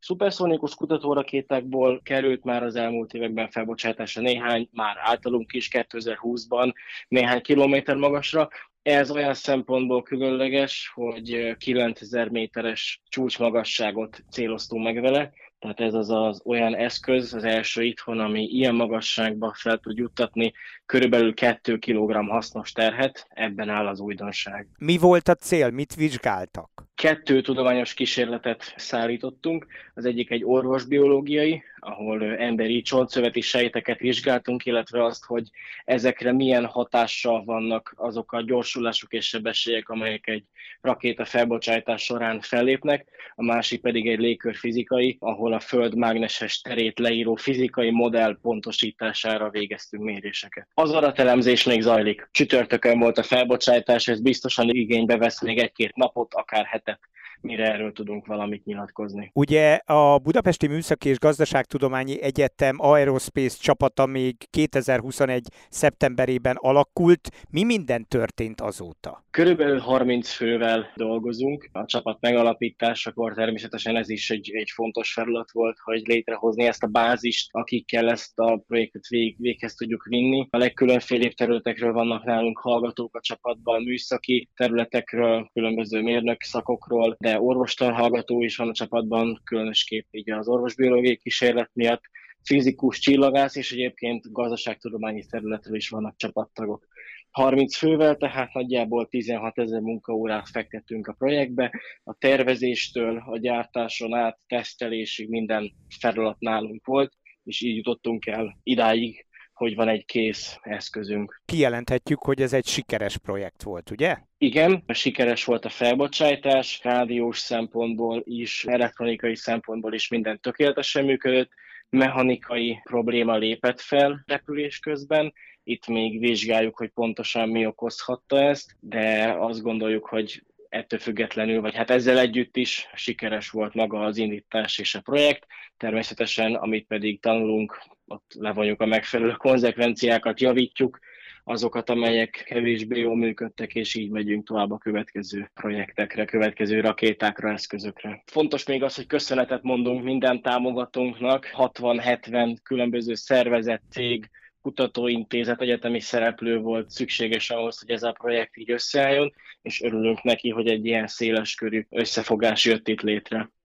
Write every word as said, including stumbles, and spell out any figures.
Szuperszónikus kutatórakétákból került már az elmúlt években felbocsátásra néhány, már általunk is kétezer-húszban néhány kilométer magasra. Ez olyan szempontból különleges, hogy kilencezer méteres csúcsmagasságot céloztunk meg vele, tehát ez az az olyan eszköz, az első itthon, ami ilyen magasságba fel tud juttatni körülbelül két kilogramm hasznos terhet, ebben áll az újdonság. Mi volt a cél? Mit vizsgáltak? Kettő tudományos kísérletet szállítottunk, az egyik egy orvosbiológiai, ahol emberi csontszöveti sejteket vizsgáltunk, illetve azt, hogy ezekre milyen hatással vannak azok a gyorsulások és sebességek, amelyek egy rakéta felbocsátás során fellépnek, a másik pedig egy légkörfizikai, ahol a Föld mágneses terét leíró fizikai modell pontosítására végeztünk méréseket. Az adatelemzés még zajlik. Csütörtökön volt a felbocsátás, ez biztosan igénybe vesz még egy-két napot, akár hetet, mire erről tudunk valamit nyilatkozni. Ugye a Budapesti Műszaki és Gazdaságtudományi Egyetem Aerospace csapata még kétezer-huszonegy szeptemberében alakult. Mi minden történt azóta? Körülbelül harminc fővel dolgozunk. A csapat megalapításakor természetesen ez is egy, egy fontos feladat volt, hogy létrehozni ezt a bázist, akikkel ezt a projektet vég, véghez tudjuk vinni. A legkülönfélébb területekről vannak nálunk hallgatók a csapatban, műszaki területekről, különböző mérnök szakokról, de orvostan hallgató is van a csapatban, különösképp így az orvosbiológiai kísérlet miatt, fizikus, csillagász és egyébként gazdaságtudományi területről is vannak csapattagok. harminc fővel, tehát nagyjából tizenhatezer munkaórát fektettünk a projektbe, a tervezéstől, a gyártáson át, tesztelésig minden feladat nálunk volt, és így jutottunk el idáig, hogy van egy kész eszközünk. Kijelenthetjük, hogy ez egy sikeres projekt volt, ugye? Igen, sikeres volt a felbocsátás, rádiós szempontból is, elektronikai szempontból is minden tökéletesen működött, mechanikai probléma lépett fel repülés közben, itt még vizsgáljuk, hogy pontosan mi okozhatta ezt, de azt gondoljuk, hogy ettől függetlenül, vagy hát ezzel együtt is sikeres volt maga az indítás és a projekt. Természetesen, amit pedig tanulunk, ott levonjuk a megfelelő konzekvenciákat, javítjuk azokat, amelyek kevésbé jól működtek, és így megyünk tovább a következő projektekre, következő rakétákra, eszközökre. Fontos még az, hogy köszönetet mondunk minden támogatónknak, hatvan-hetven különböző szervezet, cég, kutatóintézet, egyetemi szereplő volt szükséges ahhoz, hogy ez a projekt így összeálljon, és örülünk neki, hogy egy ilyen széleskörű összefogás jött itt létre.